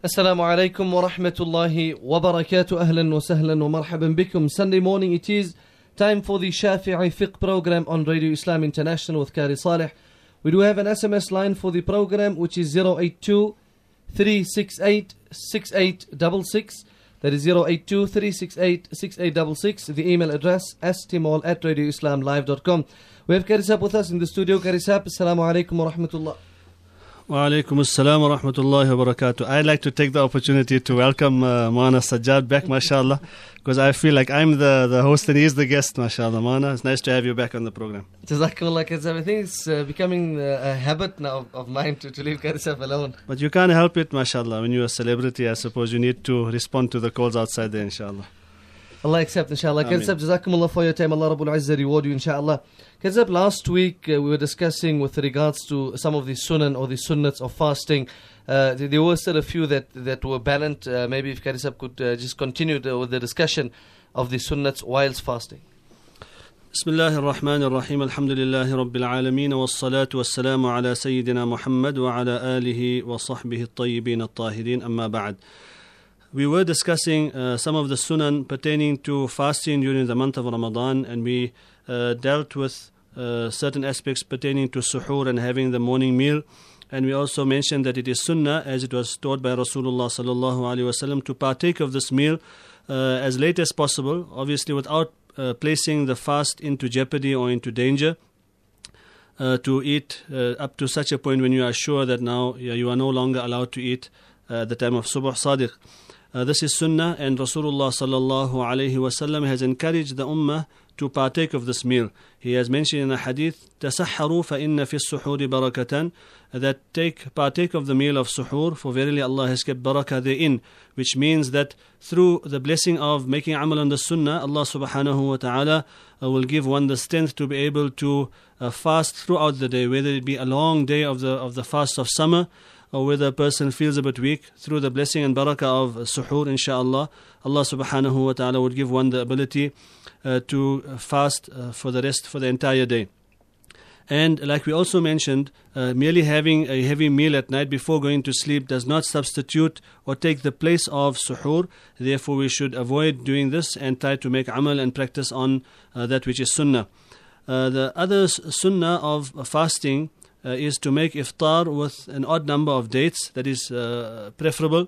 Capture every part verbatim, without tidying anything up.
Assalamu alaikum wa rahmatullahi wa barakatuh. Ahlan wa sahlan wa marhaban bikum. Sunday morning it is time for the Shafi'i Fiqh program on Radio Islam International with Qari Saleh. We do have an S M S line for the program which is zero eight two, three six eight, six eight six six. That is zero eight two, three six eight, six eight six six. The email address stimol at radio islam live dot com. We have Qari Sahib with us in the studio. Qari Sahib, assalamu alaikum wa rahmatullah. Wa alaikum assalam wa rahmatullahi wa barakatuh. I'd like to take the opportunity to welcome uh, Maulana Sajjad back, mashallah, because I feel like I'm the, the host and he's the guest, mashallah. Maulana, it's nice to have you back on the program. Jazakallah, I think it's uh, becoming uh, a habit now of, of mine to, to leave Qari Sahib alone. But you can't help it, mashallah. When you're a celebrity, I suppose you need to respond to the calls outside there, inshallah. Allah accept, inshallah. Qari Sahib, Jazakumullah for your time. Allah Rabbul Izzah reward you, inshallah. Qari Sahib, last week uh, we were discussing with regards to some of the sunan or the sunnats of fasting. Uh, there were still a few that, that were balanced. Uh, maybe if Qari Sahib could uh, just continue the, with the discussion of the sunnats whilst fasting. Bismillahir Rahmanir Rahim. Alhamdulillahi Rabbil Alameen. Wassalatu wassalamu ala Sayyidina Muhammad wa ala alihi wa sahbihi at-tayyibin at-tahirin. Amma ba'd. We were discussing uh, some of the sunan pertaining to fasting during the month of Ramadan, and we uh, dealt with uh, certain aspects pertaining to suhoor and having the morning meal. And we also mentioned that it is sunnah, as it was taught by Rasulullah sallallahu alaihi wasallam, to partake of this meal uh, as late as possible, obviously without uh, placing the fast into jeopardy or into danger. Uh, to eat uh, up to such a point when you are sure that now yeah, you are no longer allowed to eat uh, at the time of Subh Sadiq. Uh, this is sunnah, and Rasulullah sallallahu alayhi wasallam has encouraged the ummah to partake of this meal. He has mentioned in a hadith, تَسَحَّرُوا فَإِنَّ فِي السُّحُورِ بَرَكَةً, that take partake of the meal of suhoor, for verily Allah has kept barakah therein, which means that through the blessing of making amal on the sunnah, Allah subhanahu wa ta'ala uh, will give one the strength to be able to uh, fast throughout the day, whether it be a long day of the of the fast of summer, or whether a person feels a bit weak. Through the blessing and barakah of suhoor, inshaAllah, Allah subhanahu wa ta'ala would give one the ability uh, to fast uh, for the rest, for the entire day. And like we also mentioned, uh, merely having a heavy meal at night before going to sleep does not substitute or take the place of suhoor. Therefore, we should avoid doing this and try to make amal and practice on uh, that which is sunnah. Uh, the other sunnah of fasting Uh, is to make iftar with an odd number of dates. That is uh, preferable.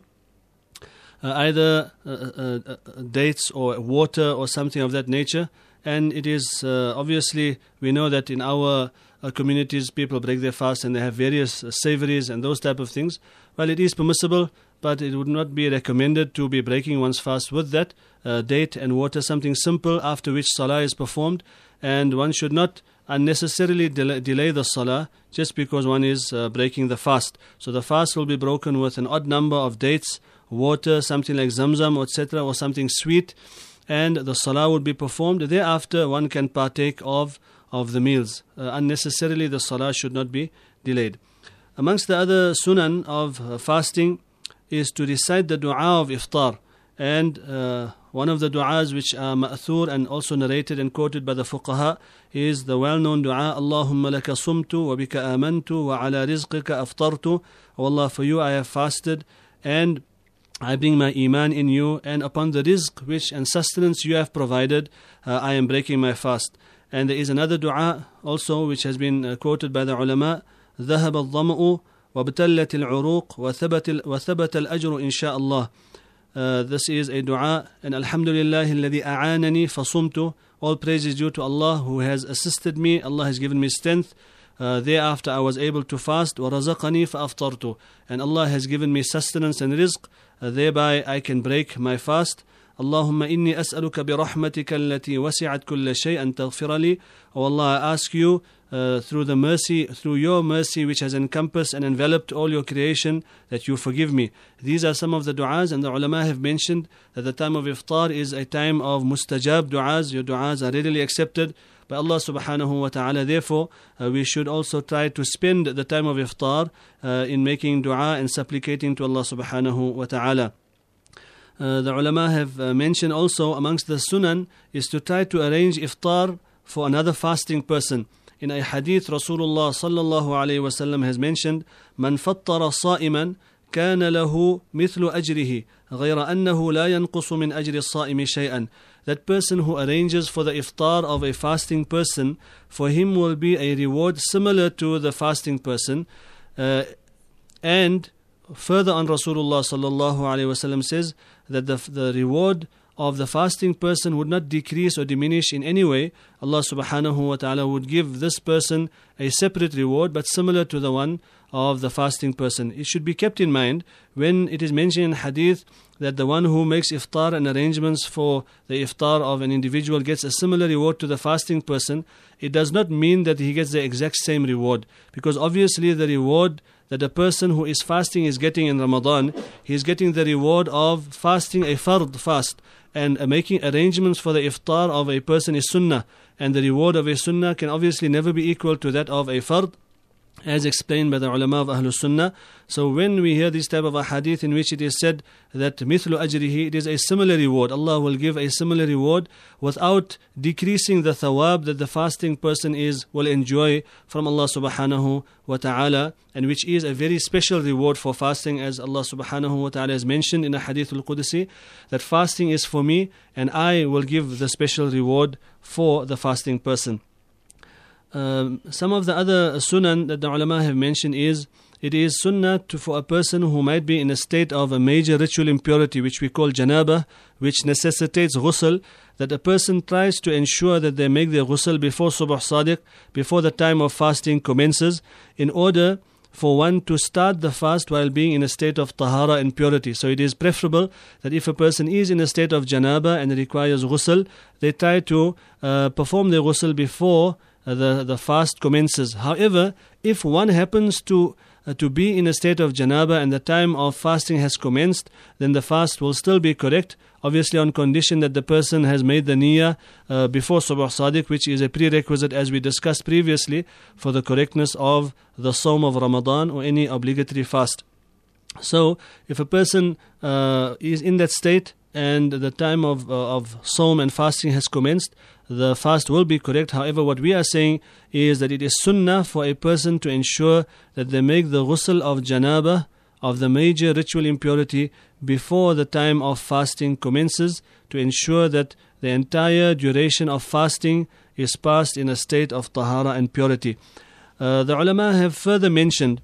Uh, either uh, uh, uh, dates or water or something of that nature. And it is uh, obviously, we know that in our uh, communities people break their fast and they have various uh, savories and those type of things. Well, it is permissible, but it would not be recommended to be breaking one's fast with that uh, date and water, something simple after which salah is performed. And one should not unnecessarily delay, delay the salah just because one is uh, breaking the fast. So the fast will be broken with an odd number of dates, water, something like zamzam, et cetera, or something sweet, and the salah would be performed. Thereafter, one can partake of, of the meals. Uh, unnecessarily, the salah should not be delayed. Amongst the other sunan of uh, fasting is to recite the dua of iftar. And uh, one of the du'as which are ma'thur and also narrated and quoted by the fuqaha is the well-known du'a, Allahumma laka sumtu wa bika amantu wa ala rizqika aftartu. O Allah, for you I have fasted and I bring my iman in you, and upon the rizq which and sustenance you have provided, uh, I am breaking my fast. And there is another du'a also which has been uh, quoted by the ulama, ذهب الظمأ وابتلت العروق وثبت وثبت الأجر إن شاء الله. Uh, this is a dua, and Alhamdulillah alladhi a'anani fasumtu. All praise is due to Allah who has assisted me. Allah has given me strength. Uh, thereafter I was able to fast. Wa razaqani fa aftartu. And Allah has given me sustenance and rizq. Uh, thereby I can break my fast. Allahumma inni as'aluka bi rahmatika allati wasi'at kulla shay an taghfira li. O Allah, I ask you uh, through the mercy, through your mercy which has encompassed and enveloped all your creation, that you forgive me. These are some of the du'as, and the ulama have mentioned that the time of iftar is a time of mustajab du'as. Your du'as are readily accepted by Allah subhanahu wa ta'ala. Therefore, uh, we should also try to spend the time of iftar uh, in making du'a and supplicating to Allah subhanahu wa ta'ala. Uh, the ulama have uh, mentioned also amongst the sunan is to try to arrange iftar for another fasting person. In a hadith, Rasulullah sallallahu alayhi wa sallam has mentioned, Man fattara sa'iman كان له مثل أجره غير أنه لا ينقص من أجر الصائم شيئا. That person who arranges for the iftar of a fasting person, for him will be a reward similar to the fasting person. Uh, and further on, Rasulullah sallallahu alaihi wasallam says that the, the reward of the fasting person would not decrease or diminish in any way. Allah subhanahu wa ta'ala would give this person a separate reward, but similar to the one of the fasting person. It should be kept in mind when it is mentioned in hadith that the one who makes iftar and arrangements for the iftar of an individual gets a similar reward to the fasting person. It does not mean that he gets the exact same reward, because obviously the reward that a person who is fasting is getting in Ramadan, he is getting the reward of fasting a fard fast, and uh, making arrangements for the iftar of a person is sunnah, and the reward of a sunnah can obviously never be equal to that of a fard, as explained by the ulama of Ahlul Sunnah. So when we hear this type of a hadith in which it is said that mithlu ajrihi, it is a similar reward, Allah will give a similar reward without decreasing the thawab that the fasting person is will enjoy from Allah subhanahu wa ta'ala, and which is a very special reward for fasting, as Allah subhanahu wa ta'ala has mentioned in a hadith al-Qudsi, that fasting is for me and I will give the special reward for the fasting person. Um, some of the other sunan that the ulama have mentioned is, it is sunnah to, for a person who might be in a state of a major ritual impurity, which we call janaba, which necessitates ghusl, that a person tries to ensure that they make their ghusl before subh sadiq, before the time of fasting commences, in order for one to start the fast while being in a state of tahara and purity. So it is preferable that if a person is in a state of janaba and requires ghusl, they try to uh, perform their ghusl before uh, the, the fast commences. However, if one happens to Uh, to be in a state of janaba and the time of fasting has commenced, then the fast will still be correct, obviously on condition that the person has made the niyyah uh, before subh sadiq, which is a prerequisite, as we discussed previously, for the correctness of the Sawm of Ramadan or any obligatory fast. So if a person uh, is in that state and the time of, uh, of Sawm and fasting has commenced, the fast will be correct. However, what we are saying is that it is sunnah for a person to ensure that they make the ghusl of janaba, of the major ritual impurity, before the time of fasting commences, to ensure that the entire duration of fasting is passed in a state of tahara and purity. Uh, the ulama have further mentioned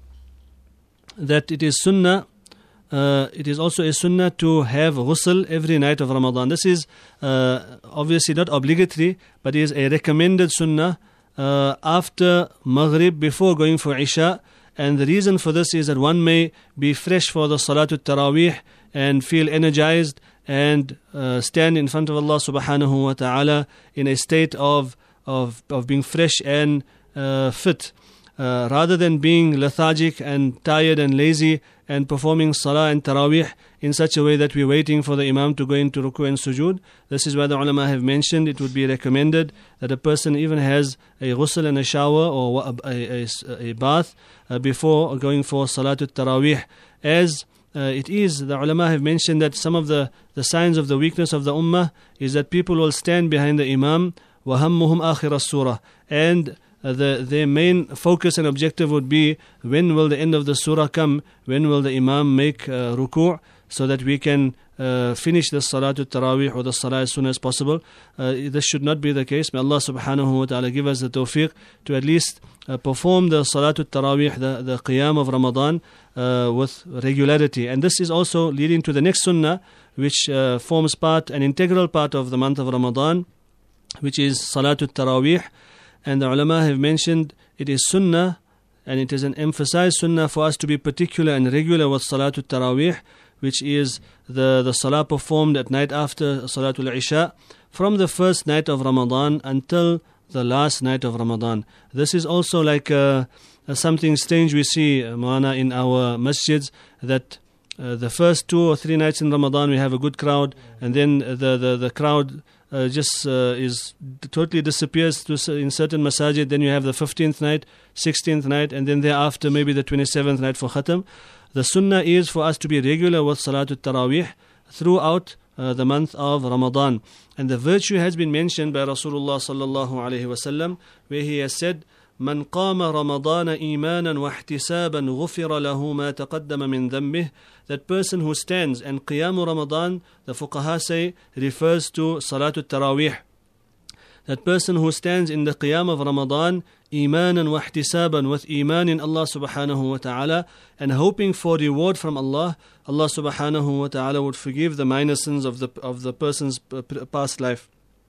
that it is sunnah Uh, it is also a sunnah to have ghusl every night of Ramadan. This is uh, obviously not obligatory, but is a recommended sunnah uh, after Maghrib, before going for Isha. And the reason for this is that one may be fresh for the Salatul Taraweeh and feel energized and uh, stand in front of Allah subhanahu wa ta'ala in a state of, of, of being fresh and uh, fit. Uh, rather than being lethargic and tired and lazy and performing salah and taraweeh in such a way that we're waiting for the imam to go into ruku and sujood. This is why the ulama have mentioned it would be recommended that a person even has a ghusl and a shower or a, a, a, a bath uh, before going for salatul taraweeh. As uh, it is, the ulama have mentioned that some of the, the signs of the weakness of the ummah is that people will stand behind the imam وَهَمُّهُمْ آخِرَ السُّورَةِ, and Uh, the, their main focus and objective would be, when will the end of the surah come, when will the imam make uh, ruku', so that we can uh, finish the salatul taraweeh or the salah as soon as possible. Uh, this should not be the case. May Allah subhanahu wa ta'ala give us the tawfiq to at least uh, perform the salatul taraweeh, the, the qiyam of Ramadan uh, with regularity. And this is also leading to the next sunnah, which uh, forms part, an integral part of the month of Ramadan, which is salatul taraweeh. And the ulama have mentioned it is sunnah, and it is an emphasized sunnah for us to be particular and regular with Salatul Taraweeh, which is the, the salah performed at night after Salatul Isha, from the first night of Ramadan until the last night of Ramadan. This is also like uh, something strange we see, Moana, in our masjids, that uh, the first two or three nights in Ramadan we have a good crowd, and then the, the, the crowd Uh, just uh, is totally disappears to, in certain masajid. Then you have the fifteenth night, sixteenth night, and then thereafter maybe the twenty-seventh night for khatam. The sunnah is for us to be regular with Salatul Taraweeh throughout uh, the month of Ramadan. And the virtue has been mentioned by Rasulullah sallallahu alaihi wasallam, where he has said, من قام رمضان إيمانا واحتسابا غفر له ما تقدم من ذنبه. That person who stands, and Qiyam Ramadan, the fuqaha say, refers to Salatul Taraweeh. That person who stands in the Qiyam of Ramadan, imanan wa ihtisaban, with iman in Allah subhanahu wa ta'ala, and hoping for reward from Allah, Allah subhanahu wa ta'ala would forgive the minor sins of the of the person's past life.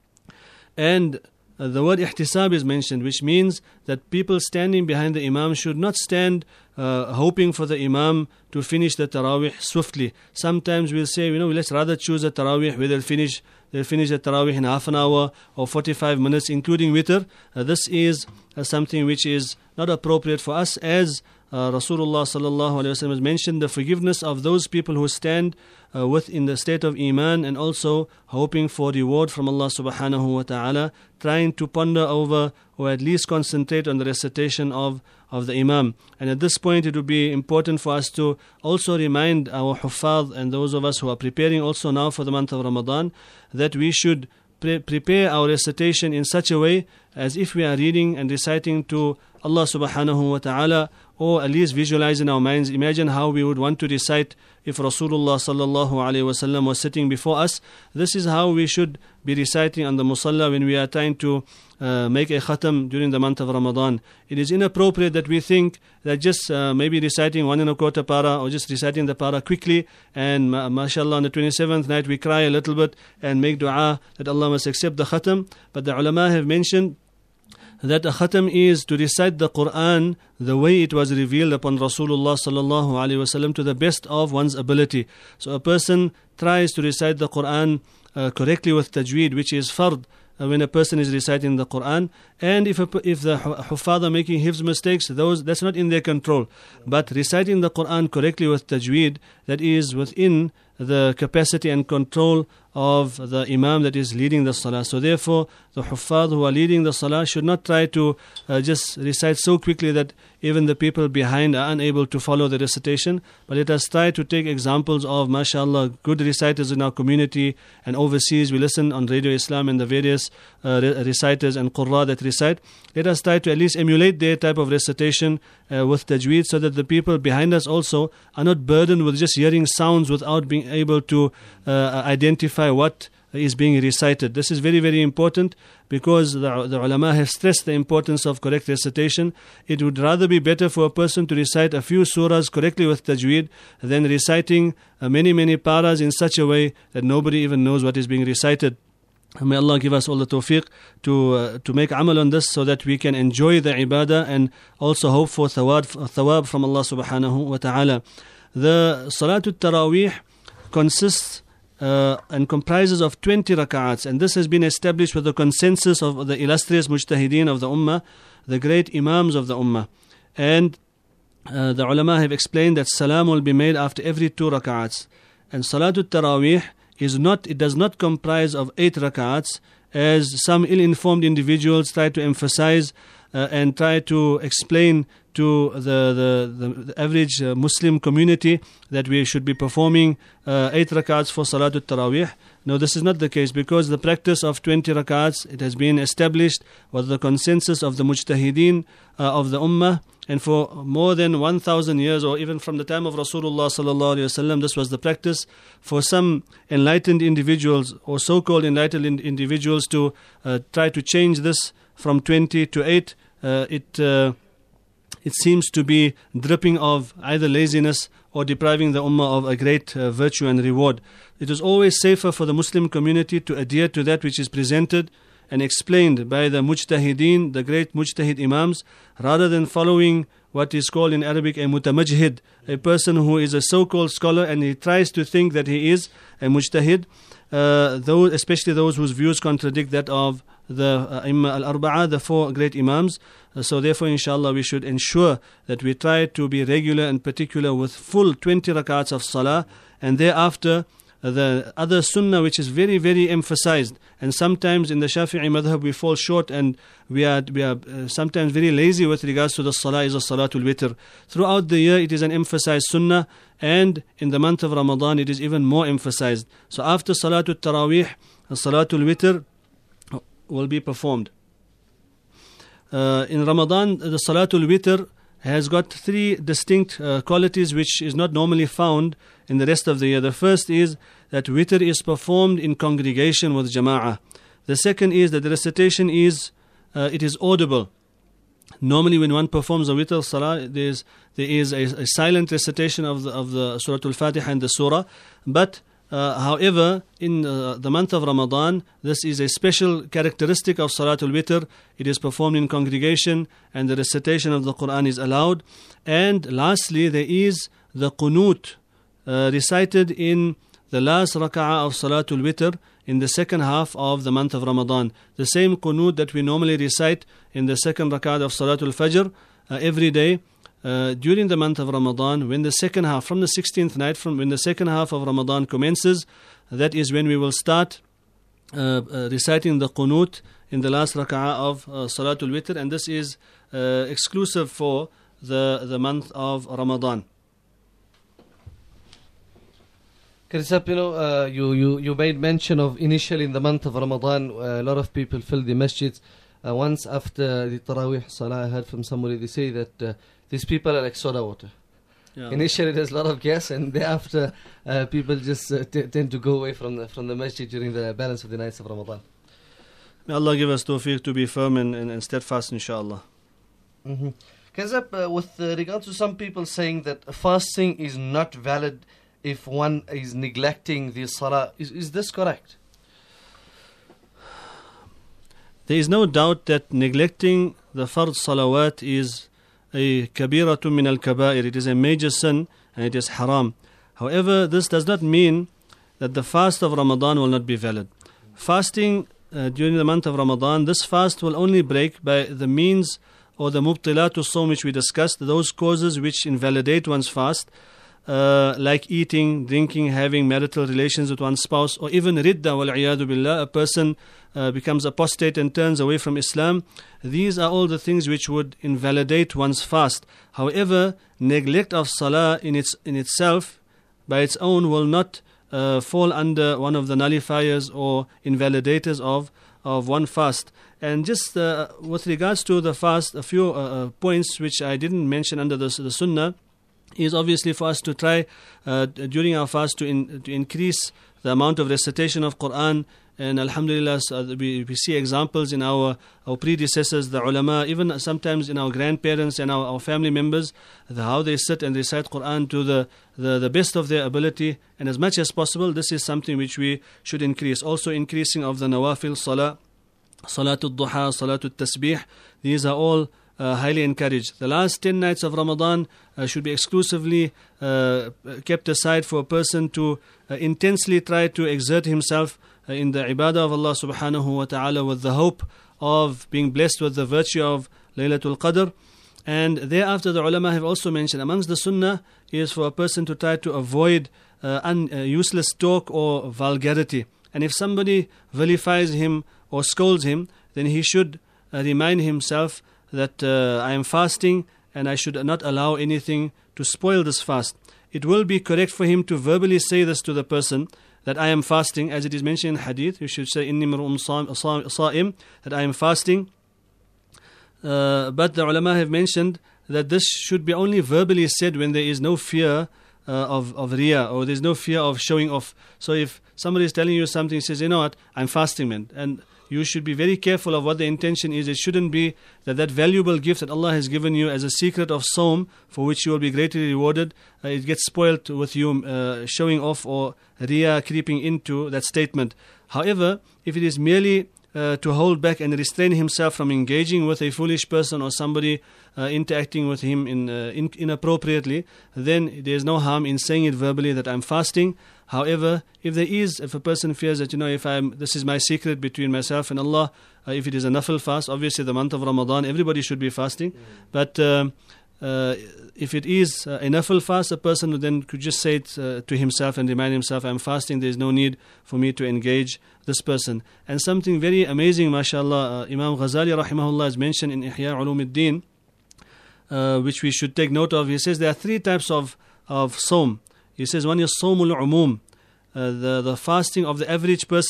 And uh, the word ihtisab is mentioned, which means that people standing behind the Imam should not stand uh, hoping for the Imam to finish the Taraweeh swiftly. Sometimes we'll say, you know, let's rather choose a Taraweeh where they'll finish They'll finish the Taraweeh in half an hour or forty-five minutes, including witr. Uh, this is uh, something which is not appropriate for us, as uh, Rasulullah sallallahu alaihi wasallam has mentioned the forgiveness of those people who stand uh, with in the state of Iman, and also hoping for reward from Allah subhanahu wa ta'ala, trying to ponder over or at least concentrate on the recitation of of the Imam. And at this point it would be important for us to also remind our huffaz and those of us who are preparing also now for the month of Ramadan, that we should pre- prepare our recitation in such a way as if we are reading and reciting to Allah subhanahu wa ta'ala, or at least visualize in our minds. Imagine how we would want to recite if Rasulullah sallallahu alaihi wasallam was sitting before us. This is how we should be reciting on the musalla when we are trying to uh, make a khatam during the month of Ramadan. It is inappropriate that we think that just uh, maybe reciting one and a quarter para, or just reciting the para quickly, and ma- mashallah on the twenty-seventh night we cry a little bit and make dua that Allah must accept the khatam. But the ulama have mentioned that a khatam is to recite the Quran the way it was revealed upon Rasulullah sallallahu alaihi wasallam, to the best of one's ability. So a person tries to recite the Quran uh, correctly with tajweed, which is fard uh, when a person is reciting the Quran. And if a, if the huffaz are making hifz mistakes, those that's not in their control. But reciting the Quran correctly with tajweed, that is within the capacity and control of the Imam that is leading the Salah. So therefore, the Huffaz who are leading the Salah should not try to uh, just recite so quickly that even the people behind are unable to follow the recitation. But let us try to take examples of, mashallah, good reciters in our community and overseas. We listen on Radio Islam and the various uh, re- reciters and qurra that recite. Let us try to at least emulate their type of recitation uh, with tajweed, so that the people behind us also are not burdened with just hearing sounds without being able to uh, identify what is being recited. This is very, very important, because the, the ulama have stressed the importance of correct recitation. It would rather be better for a person to recite a few surahs correctly with tajweed than reciting uh, many, many paras in such a way that nobody even knows what is being recited. May Allah give us all the tawfiq to uh, to make amal on this, so that we can enjoy the ibadah and also hope for thawab, thawab from Allah subhanahu wa ta'ala. The Salatul Taraweeh consists uh, and comprises of twenty rak'ats, and this has been established with the consensus of the illustrious mujtahideen of the ummah, the great imams of the ummah. And uh, the ulama have explained that salam will be made after every two rak'ats. And Salatul Taraweeh is not, it does not comprise of eight rak'ats, as some ill-informed individuals try to emphasize uh, and try to explain to the, the, the, the average uh, Muslim community that we should be performing uh, eight rak'ats for Salatul Taraweeh. No, this is not the case, because the practice of twenty rak'ats, it has been established with the consensus of the mujtahideen uh, of the ummah. And for more than one thousand years, or even from the time of Rasulullah sallallahu alaihi wasallam, this was the practice. For some enlightened individuals, or so-called enlightened individuals, to uh, try to change this from twenty to eight, uh, it uh, it seems to be dripping of either laziness or depriving the ummah of a great uh, virtue and reward. It is always safer for the Muslim community to adhere to that which is presented and explained by the mujtahideen, the great mujtahid imams, rather than following what is called in Arabic a mutamajhid, a person who is a so-called scholar and he tries to think that he is a mujtahid, uh, those, especially those whose views contradict that of the uh, Imma al-Arba'a, the four great imams. Uh, so therefore, inshallah, we should ensure that we try to be regular and particular with full twenty rak'ats of salah, and thereafter the other sunnah which is very, very emphasized. And sometimes in the Shafi'i madhab we fall short, and we are we are uh, sometimes very lazy with regards to the salah, is a salatul witr. Throughout the year it is an emphasized sunnah, and in the month of Ramadan it is even more emphasized. So after salatul taraweeh, salatul witr will be performed. uh, in Ramadan, the Salatul Witr has got three distinct uh, qualities which is not normally found in the rest of the year. The first is that witr is performed in congregation with jama'ah. The second is that the recitation is, uh, it is audible. Normally when one performs a witr salah, there is, there is a, a silent recitation of the, of the Surah Al-Fatiha and the surah. But uh, however, in uh, the month of Ramadan, this is a special characteristic of Salatul Witr. It is performed in congregation and the recitation of the Quran is allowed. And lastly, there is the qunut uh, recited in the last raka'ah of Salatul Witr in the second half of the month of Ramadan. The same qunut that we normally recite in the second raka'ah of Salatul Fajr uh, every day. Uh, during the month of Ramadan, when the second half, from the sixteenth night, from when the second half of Ramadan commences, that is when we will start uh, uh, reciting the qunut in the last raka'ah of uh, Salatul Witr, and this is uh, exclusive for the, the month of Ramadan. Karisab, you know, uh, you, you, you made mention of initially in the month of Ramadan, uh, a lot of people fill the masjids. Uh, once after the Taraweeh Salah, I heard from somebody, they say that uh, these people are like soda water. Yeah. Initially there's a lot of gas, and thereafter uh, people just uh, t- tend to go away from the, from the masjid during the balance of the nights of Ramadan. May Allah give us tawfiq to be firm and, and, and steadfast, inshallah. Mm-hmm. Kazab, uh, with uh, regard to some people saying that fasting is not valid if one is neglecting the salah, is, is this correct? There is no doubt that neglecting the fard salawat is a kabiratun min al-kabair. It is a major sin and it is haram. However, this does not mean that the fast of Ramadan will not be valid. Fasting uh, during the month of Ramadan, this fast will only break by the means or the mubtilatu sawm which we discussed, those causes which invalidate one's fast, uh, like eating, drinking, having marital relations with one's spouse, or even ridda wal iyadu billah, a person uh, becomes apostate and turns away from Islam. These are all the things which would invalidate one's fast. However, neglect of salah in its in itself, by its own, will not uh, fall under one of the nullifiers or invalidators of, of one fast. And just uh, with regards to the fast, a few uh, points which I didn't mention under the, the sunnah is obviously for us to try uh, during our fast to, in, to increase the amount of recitation of Quran. And alhamdulillah, we, we see examples in our, our predecessors, the ulama, even sometimes in our grandparents and our, our family members, the, how they sit and recite Quran to the, the, the best of their ability. And as much as possible, this is something which we should increase. Also increasing of the nawafil salah, Salatul Duha, Salatul Tasbih. These are all uh, highly encouraged. The last ten nights of Ramadan uh, should be exclusively uh, kept aside for a person to uh, intensely try to exert himself uh, in the ibadah of Allah subhanahu wa ta'ala, with the hope of being blessed with the virtue of Laylatul Qadr. And thereafter the ulama have also mentioned, amongst the sunnah is for a person to try to avoid uh, un, uh, useless talk or vulgarity. And if somebody vilifies him or scolds him, then he should uh, remind himself that uh, I am fasting and I should not allow anything to spoil this fast. It will be correct for him to verbally say this to the person, that I am fasting, as it is mentioned in hadith. You should say, Inni mar'um sa'im, that I am fasting. Uh, but the ulama have mentioned that this should be only verbally said when there is no fear uh, of, of riyah, or there is no fear of showing off. So if somebody is telling you something, he says, you know what, I'm fasting, man. And you should be very careful of what the intention is. It shouldn't be that that valuable gift that Allah has given you as a secret of Sawm, for which you will be greatly rewarded, uh, it gets spoiled with you uh, showing off or riyah creeping into that statement. However, if it is merely uh, to hold back and restrain himself from engaging with a foolish person or somebody uh, interacting with him in, uh, in, inappropriately, then there is no harm in saying it verbally that I'm fasting. However, if there is, if a person fears that, you know, if I'm, this is my secret between myself and Allah, uh, if it is a nafil fast, obviously the month of Ramadan, everybody should be fasting. Mm. But um, uh, if it is uh, a nafil fast, a person then could just say it uh, to himself and remind himself, I'm fasting, there is no need for me to engage this person. And something very amazing, mashallah, uh, Imam Ghazali rahimahullah has mentioned in Ihya Ulumuddin, uh, which we should take note of. He says there are three types of, of Sawm. He says one is Sawmul Umum, uh, the, the fasting of the average person,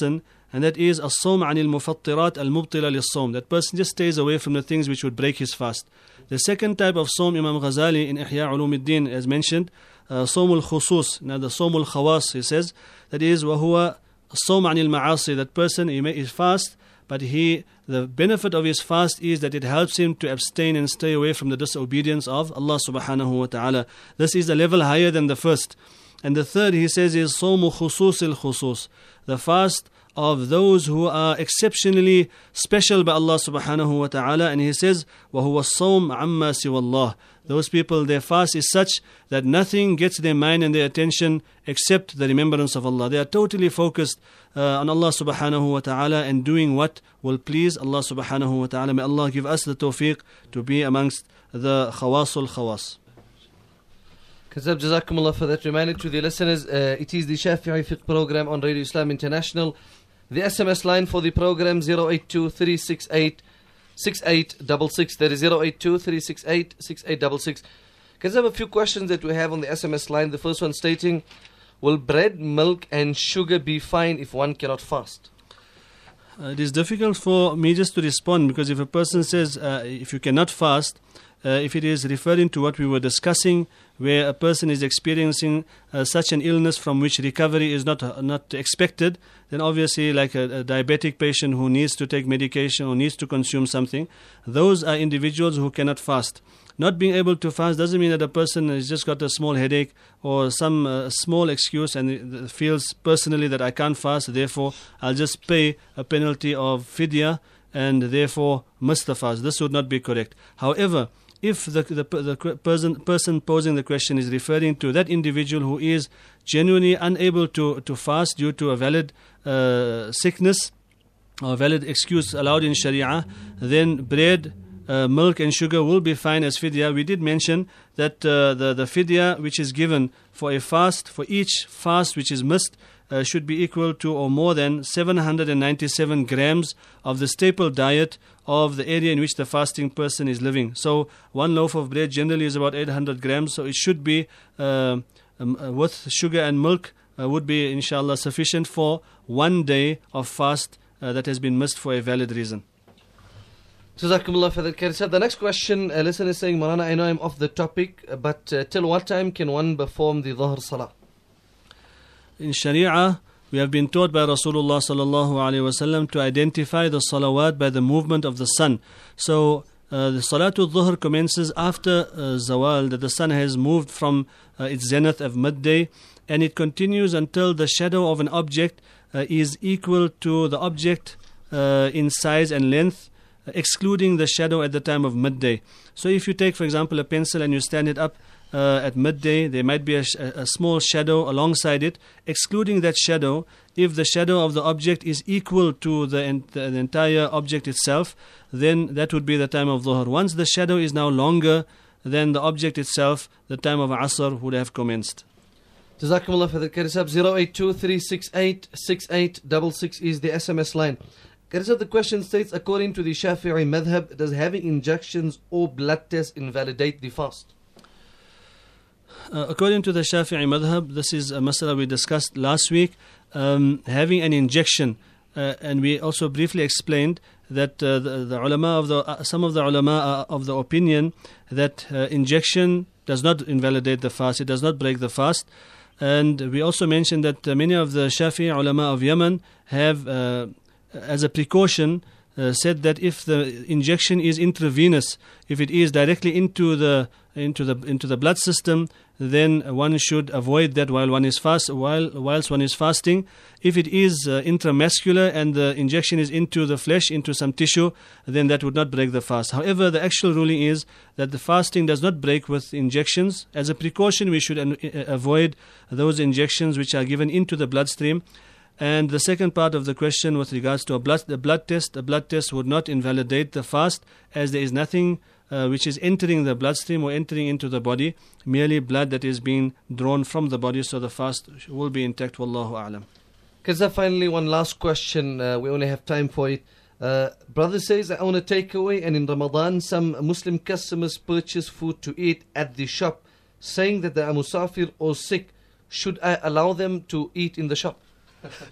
and that is as-sawm anil mufattirat al-mubtila lis-sawm. That person just stays away from the things which would break his fast. The second type of sawm, Imam Ghazali in Ihya Ulumuddin has mentioned, uh, sawmul khusus. Now the sawmul khawas, he says, that is وَهُوَ as-sawm anil ma'asi. That person, he may is fast, but he, the benefit of his fast is that it helps him to abstain and stay away from the disobedience of Allah subhanahu wa ta'ala. This is a level higher than the first. And the third, he says, is sawmu khususil khusus. The fast of those who are exceptionally special by Allah subhanahu wa ta'ala. And he says, وَهُوَ الصَّوْمْ عَمَّا سِوَى اللَّهِ. Those people, their fast is such that nothing gets their mind and their attention except the remembrance of Allah. They are totally focused uh, on Allah subhanahu wa ta'ala and doing what will please Allah subhanahu wa ta'ala. May Allah give us the tawfiq to be amongst the khawasul khawas. Kazab, Jazakumullah for that. Reminder to the listeners, uh, it is the Shafi'i Fiqh program on Radio Islam International. The S M S line for the program zero eight two, three six eight, six eight six six. That is zero eight two, three six eight, six eight six six. Kazab, a few questions that we have on the S M S line. The first one stating, will bread, milk and sugar be fine if one cannot fast? Uh, it is difficult for me just to respond, because if a person says, uh, if you cannot fast, uh, if it is referring to what we were discussing, where a person is experiencing uh, such an illness from which recovery is not uh, not expected, then obviously like a, a diabetic patient who needs to take medication or needs to consume something, those are individuals who cannot fast. Not being able to fast doesn't mean that a person has just got a small headache or some uh, small excuse and feels personally that I can't fast, therefore I'll just pay a penalty of fidya and therefore miss the fast. This would not be correct. However, if the, the, the person, person posing the question is referring to that individual who is genuinely unable to, to fast due to a valid uh, sickness or a valid excuse allowed in Sharia, then bread, Uh, milk and sugar will be fine as fidya. We did mention that uh, the, the fidya which is given for a fast, for each fast which is missed, uh, should be equal to or more than seven hundred ninety-seven grams of the staple diet of the area in which the fasting person is living. So one loaf of bread generally is about eight hundred grams, so it should be uh, um, uh, with sugar and milk uh, would be inshallah sufficient for one day of fast uh, that has been missed for a valid reason. Jazakumullah for that, Karisab. The next question, a listener is saying, Marana, I know I'm off the topic, but uh, till what time can one perform the Dhuhr Salah? In Sharia, we have been taught by Rasulullah sallallahu alaihi wasallam to identify the salawat by the movement of the sun. So uh, the Salatul Dhuhr commences after uh, Zawal, that the sun has moved from uh, its zenith of midday, and it continues until the shadow of an object uh, is equal to the object uh, in size and length, excluding the shadow at the time of midday. So if you take, for example, a pencil and you stand it up uh, at midday, there might be a, sh- a small shadow alongside it. Excluding that shadow, if the shadow of the object is equal to the, en- the entire object itself, then that would be the time of Dhuhr. Once the shadow is now longer than the object itself, the time of Asr would have commenced. Jazakumullah for that, Karisab. zero eight two, three six eight, six eight six six is the S M S line. Karisab, the question states, according to the Shafi'i madhab, does having injections or blood tests invalidate the fast? Uh, according to the Shafi'i madhab, this is a masala we discussed last week, um, having an injection, uh, and we also briefly explained that uh, the, the ulama of the uh, some of the ulama are of the opinion that uh, injection does not invalidate the fast, it does not break the fast. And we also mentioned that uh, many of the Shafi'i ulama of Yemen have uh, as a precaution uh, said that if the injection is intravenous, if it is directly into the into the into the blood system, then one should avoid that while one is fast while whilst one is fasting. If it is uh, intramuscular and the injection is into the flesh, into some tissue, then that would not break the fast. However, the actual ruling is that the fasting does not break with injections. As a precaution, we should an- avoid those injections which are given into the bloodstream. And the second part of the question with regards to a blood, the blood test, a blood test would not invalidate the fast, as there is nothing uh, which is entering the bloodstream or entering into the body, merely blood that is being drawn from the body, so the fast will be intact. Wallahu a'lam. Kaza, finally, one last question. Uh, we only have time for it. Uh, brother says, I own a takeaway, and in Ramadan, some Muslim customers purchase food to eat at the shop, saying that they are musafir or sick. Should I allow them to eat in the shop?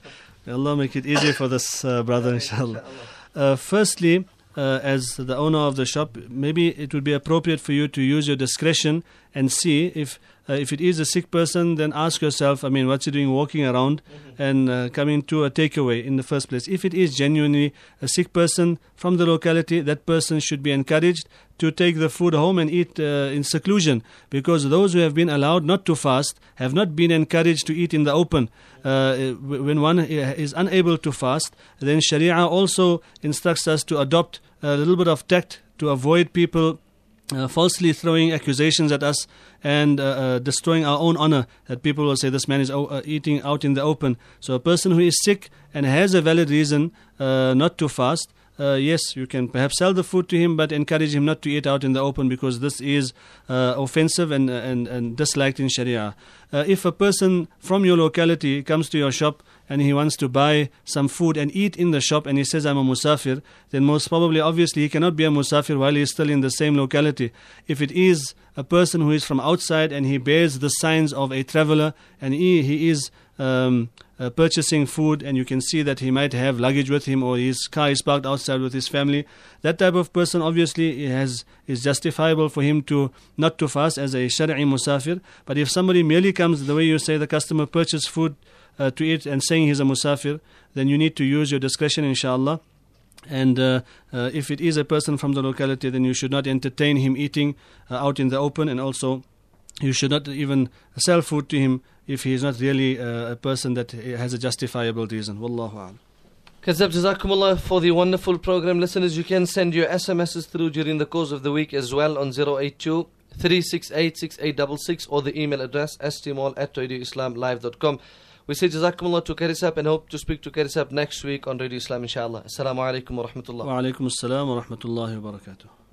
Allah make it easy for this uh, brother, inshallah. Uh, firstly, uh, as the owner of the shop, maybe it would be appropriate for you to use your discretion and see if uh, if it is a sick person, then ask yourself, I mean, what's he doing walking around mm-hmm. and uh, coming to a takeaway in the first place? If it is genuinely a sick person from the locality, that person should be encouraged to take the food home and eat uh, in seclusion, because those who have been allowed not to fast have not been encouraged to eat in the open. Uh, when one is unable to fast, then Sharia also instructs us to adopt a little bit of tact to avoid people uh, falsely throwing accusations at us and uh, uh, destroying our own honor, that people will say this man is uh, eating out in the open. So a person who is sick and has a valid reason uh, not to fast, Uh, yes, you can perhaps sell the food to him, but encourage him not to eat out in the open, because this is uh, offensive and, and, and disliked in Sharia. Uh, if a person from your locality comes to your shop and he wants to buy some food and eat in the shop, and he says, I'm a musafir, then most probably, obviously, he cannot be a musafir while he is still in the same locality. If it is a person who is from outside and he bears the signs of a traveler, and he, he is um, uh, purchasing food, and you can see that he might have luggage with him, or his car is parked outside with his family, that type of person obviously has is justifiable for him to not to fast as a shari'i musafir. But if somebody merely comes, the way you say the customer purchased food uh, to eat and saying he's a musafir, then you need to use your discretion, inshallah. And uh, uh, if it is a person from the locality, then you should not entertain him eating uh, out in the open, and also you should not even sell food to him if he is not really uh, a person that has a justifiable reason. Wallahu a'lam. Kazab, Jazakumullah for the wonderful program. Listeners, you can send your S M Ses through during the course of the week as well on zero eight two, three six eight, six eight six six or the email address s t mall at radio islam live dot com. We say Jazakumullah to Karisab and hope to speak to Karisab next week on Radio Islam, inshallah. Assalamu alaikum wa rahmatullah. Wa alaikum assalam wa rahmatullahi wa barakatuh.